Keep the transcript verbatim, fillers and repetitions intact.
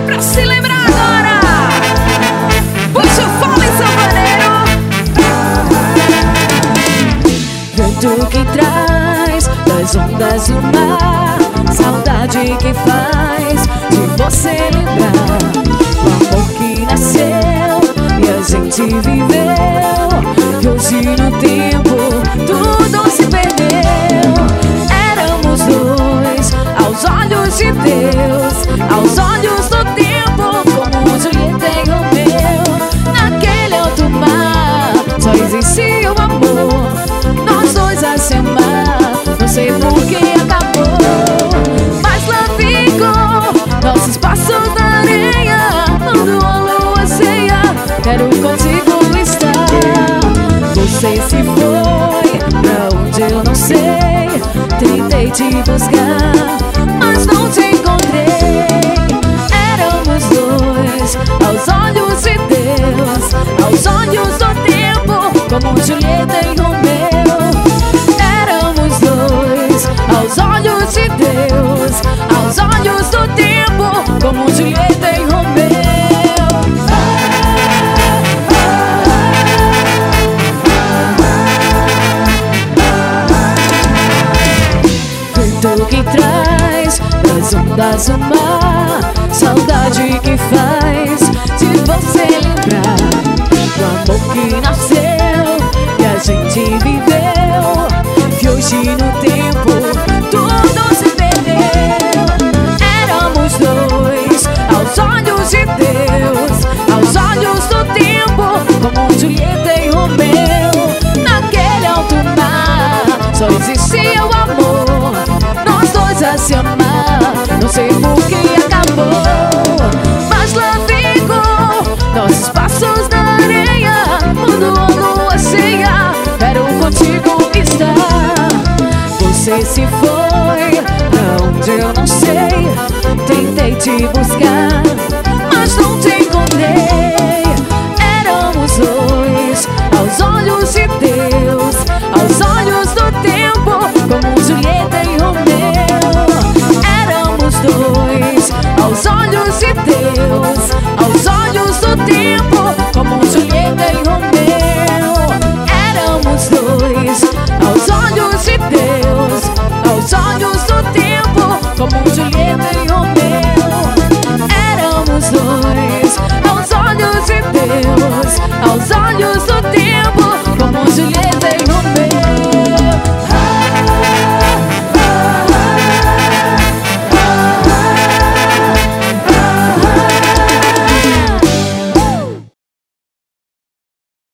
pra se lembrar agora. Puxa o fole, sanfoneiro. Vento que traz das ondas do mar, saudade que faz de você lembrar. O amor que nasceu e a gente viveu, e hoje no tempo tudo se perdeu. Éramos dois aos olhos de Deus, aos olhos do tempo, como Julieta e Romeu. Naquele alto mar só existia o amor, nós dois a se amar, não sei por que acabou. Mas lá ficou nossos passos na areia, quando a lua cheia, quero contigo estar. Você se foi pra onde eu não sei, tentei te buscar, mas não te encontrei. Éramos dois aos olhos de Deus, aos olhos do tempo, como Julieta e Romeu. Éramos dois aos olhos de Deus, aos olhos do tempo, como Julieta e Romeu. Vento que traz das ondas do mar, saudade que faz de você lembrar. O amor que nasceu e a gente viveu, que hoje no tempo tudo se perdeu. Éramos dois aos olhos de Deus, aos olhos do tempo, como Julieta e Romeu. Naquele alto mar só existia o amor, nós dois a se amar, não sei por que acabou. Mas lá ficou nossos passos na areia, quando a lua cheia, quero contigo estar. Você se foi pra onde eu não sei, tentei te buscar,